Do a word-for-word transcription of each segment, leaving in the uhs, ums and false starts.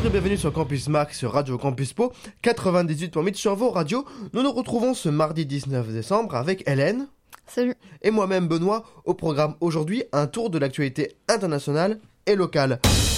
Bonjour et bienvenue sur Campus Marc sur Radio Campus Po quatre-vingt-dix-huit point huit sur vos radios. Nous nous retrouvons ce mardi dix-neuf décembre avec Hélène. Salut. Et moi-même Benoît. Au programme aujourd'hui, un tour de l'actualité internationale et locale.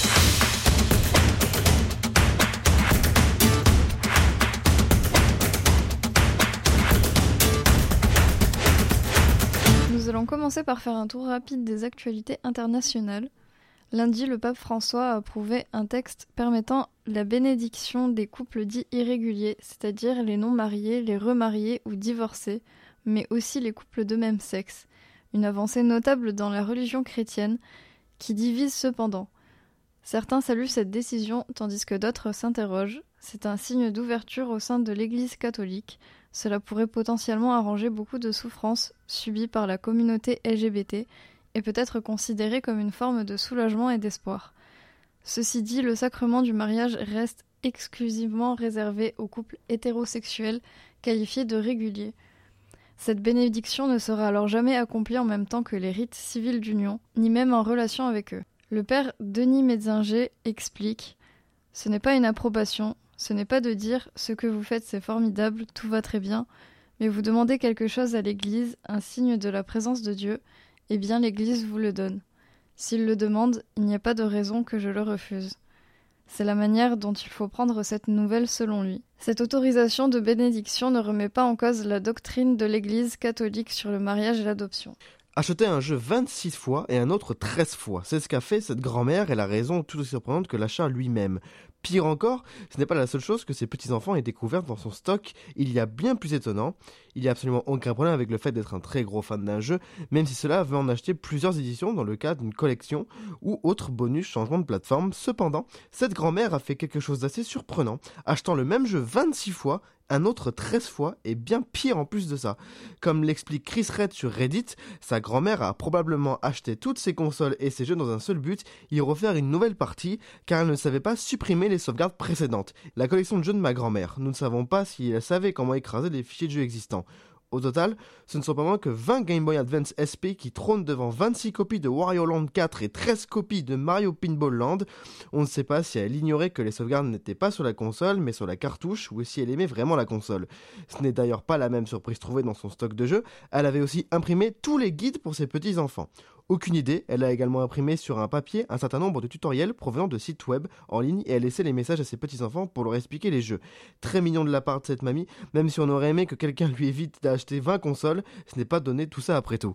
Nous allons commencer par faire un tour rapide des actualités internationales. Lundi, le pape François a approuvé un texte permettant la bénédiction des couples dits irréguliers, c'est-à-dire les non-mariés, les remariés ou divorcés, mais aussi les couples de même sexe. Une avancée notable dans la religion chrétienne, qui divise cependant. Certains saluent cette décision, tandis que d'autres s'interrogent. C'est un signe d'ouverture au sein de l'Église catholique. Cela pourrait potentiellement arranger beaucoup de souffrances subies par la communauté L G B T, et peut être considéré comme une forme de soulagement et d'espoir. Ceci dit, le sacrement du mariage reste exclusivement réservé aux couples hétérosexuels qualifiés de réguliers. Cette bénédiction ne sera alors jamais accomplie en même temps que les rites civils d'union, ni même en relation avec eux. Le père Denis Metzinger explique « Ce n'est pas une approbation, ce n'est pas de dire « ce que vous faites c'est formidable, tout va très bien », mais vous demandez quelque chose à l'Église, un signe de la présence de Dieu, eh bien l'Église vous le donne. S'il le demande, il n'y a pas de raison que je le refuse. C'est la manière dont il faut prendre cette nouvelle selon lui. Cette autorisation de bénédiction ne remet pas en cause la doctrine de l'Église catholique sur le mariage et l'adoption. Acheter un jeu vingt-six fois et un autre treize fois, c'est ce qu'a fait cette grand-mère et la raison tout aussi surprenante que l'achat lui-même. Pire encore, ce n'est pas la seule chose que ses petits-enfants aient découvert dans son stock, il y a bien plus étonnant. Il n'y a absolument aucun problème avec le fait d'être un très gros fan d'un jeu, même si cela veut en acheter plusieurs éditions dans le cadre d'une collection ou autre bonus changement de plateforme. Cependant, cette grand-mère a fait quelque chose d'assez surprenant, achetant le même jeu vingt-six fois, un autre treize fois, et bien pire en plus de ça. Comme l'explique Chris Red sur Reddit, sa grand-mère a probablement acheté toutes ses consoles et ses jeux dans un seul but, y refaire une nouvelle partie, car elle ne savait pas supprimer les sauvegardes précédentes. La collection de jeux de ma grand-mère, nous ne savons pas si elle savait comment écraser les fichiers de jeux existants. Au total, ce ne sont pas moins que vingt Game Boy Advance S P qui trônent devant vingt-six copies de Wario Land quatre et treize copies de Mario Pinball Land. On ne sait pas si elle ignorait que les sauvegardes n'étaient pas sur la console mais sur la cartouche ou si elle aimait vraiment la console. Ce n'est d'ailleurs pas la même surprise trouvée dans son stock de jeux, elle avait aussi imprimé tous les guides pour ses petits-enfants. Aucune idée, elle a également imprimé sur un papier un certain nombre de tutoriels provenant de sites web en ligne et a laissé les messages à ses petits-enfants pour leur expliquer les jeux. Très mignon de la part de cette mamie, même si on aurait aimé que quelqu'un lui évite d'acheter vingt consoles, ce n'est pas donné tout ça après tout.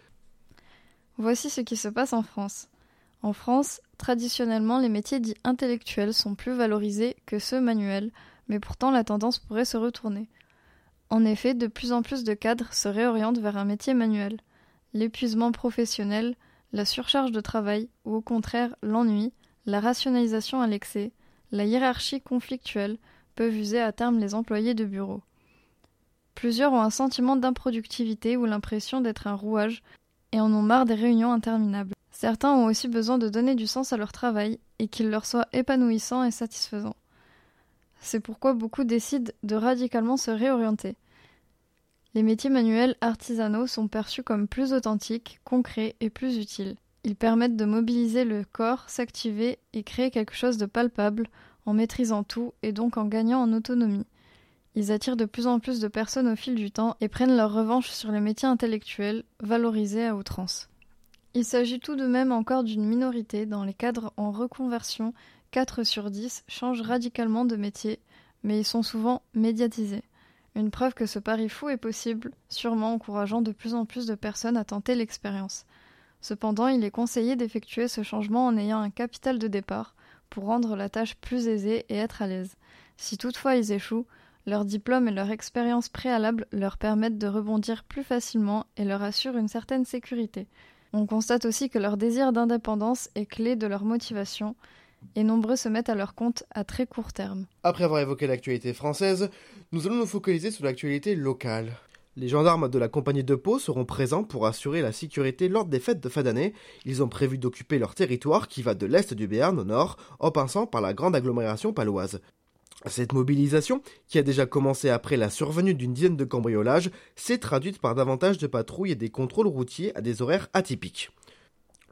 Voici ce qui se passe en France. En France, traditionnellement, les métiers dits intellectuels sont plus valorisés que ceux manuels, mais pourtant la tendance pourrait se retourner. En effet, de plus en plus de cadres se réorientent vers un métier manuel. L'épuisement professionnel, la surcharge de travail ou au contraire l'ennui, la rationalisation à l'excès, la hiérarchie conflictuelle peuvent user à terme les employés de bureau. Plusieurs ont un sentiment d'improductivité ou l'impression d'être un rouage et en ont marre des réunions interminables. Certains ont aussi besoin de donner du sens à leur travail et qu'il leur soit épanouissant et satisfaisant. C'est pourquoi beaucoup décident de radicalement se réorienter. Les métiers manuels artisanaux sont perçus comme plus authentiques, concrets et plus utiles. Ils permettent de mobiliser le corps, s'activer et créer quelque chose de palpable en maîtrisant tout et donc en gagnant en autonomie. Ils attirent de plus en plus de personnes au fil du temps et prennent leur revanche sur les métiers intellectuels, valorisés à outrance. Il s'agit tout de même encore d'une minorité. Dans les cadres en reconversion, quatre sur dix changent radicalement de métier, mais ils sont souvent médiatisés. Une preuve que ce pari fou est possible, sûrement encourageant de plus en plus de personnes à tenter l'expérience. Cependant, il est conseillé d'effectuer ce changement en ayant un capital de départ pour rendre la tâche plus aisée et être à l'aise. Si toutefois ils échouent, leur diplôme et leur expérience préalable leur permettent de rebondir plus facilement et leur assurent une certaine sécurité. On constate aussi que leur désir d'indépendance est clé de leur motivation, et nombreux se mettent à leur compte à très court terme. Après avoir évoqué l'actualité française, nous allons nous focaliser sur l'actualité locale. Les gendarmes de la compagnie de Pau seront présents pour assurer la sécurité lors des fêtes de fin d'année. Ils ont prévu d'occuper leur territoire qui va de l'est du Béarn au nord, en passant par la grande agglomération paloise. Cette mobilisation, qui a déjà commencé après la survenue d'une dizaine de cambriolages, s'est traduite par davantage de patrouilles et des contrôles routiers à des horaires atypiques.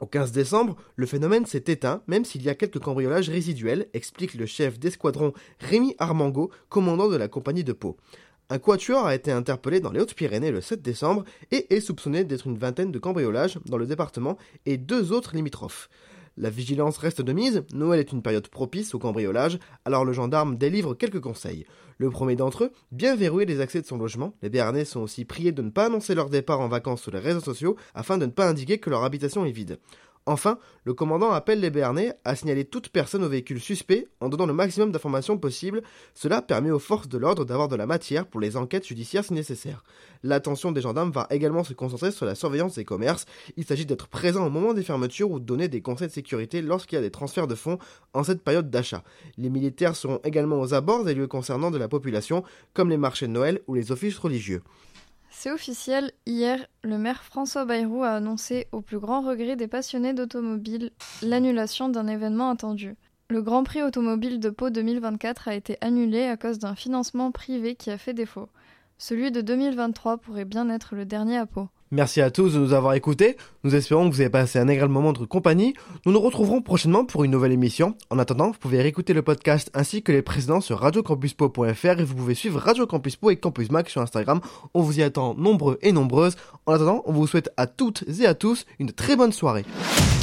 Au quinze décembre, le phénomène s'est éteint, même s'il y a quelques cambriolages résiduels, explique le chef d'escadron Rémi Armango, commandant de la compagnie de Pau. Un quatuor a été interpellé dans les Hautes-Pyrénées le sept décembre et est soupçonné d'être une vingtaine de cambriolages dans le département et deux autres limitrophes. La vigilance reste de mise, Noël est une période propice au cambriolage, alors le gendarme délivre quelques conseils. Le premier d'entre eux, bien verrouiller les accès de son logement. Les Béarnais sont aussi priés de ne pas annoncer leur départ en vacances sur les réseaux sociaux afin de ne pas indiquer que leur habitation est vide. Enfin, le commandant appelle les Béarnais à signaler toute personne au véhicule suspect en donnant le maximum d'informations possibles. Cela permet aux forces de l'ordre d'avoir de la matière pour les enquêtes judiciaires si nécessaire. L'attention des gendarmes va également se concentrer sur la surveillance des commerces. Il s'agit d'être présent au moment des fermetures ou de donner des conseils de sécurité lorsqu'il y a des transferts de fonds en cette période d'achat. Les militaires seront également aux abords des lieux concernant de la population, comme les marchés de Noël ou les offices religieux. C'est officiel, hier, le maire François Bayrou a annoncé, au plus grand regret des passionnés d'automobile, l'annulation d'un événement attendu. Le Grand Prix automobile de Pau deux mille vingt-quatre a été annulé à cause d'un financement privé qui a fait défaut. Celui de deux mille vingt-trois pourrait bien être le dernier à Pau. Merci à tous de nous avoir écoutés. Nous espérons que vous avez passé un agréable moment de compagnie. Nous nous retrouverons prochainement pour une nouvelle émission. En attendant, vous pouvez réécouter le podcast ainsi que les précédents sur radio campus pau point f r et vous pouvez suivre Radio Campus Pau et Campus Mac sur Instagram. On vous y attend nombreux et nombreuses. En attendant, on vous souhaite à toutes et à tous une très bonne soirée.